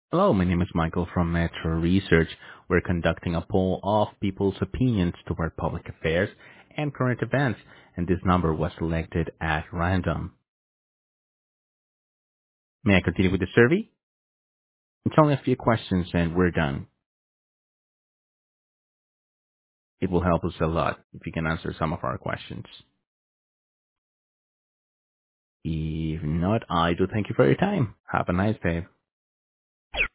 Hello, my name is Michael from Metro Research. We're conducting a poll of people's opinions toward public affairs and current events, and this number was selected at random. May I continue with the survey? It's only a few questions and we're done. It will help us a lot if you can answer some of our questions. If not, I do thank you for your time. Have a nice day.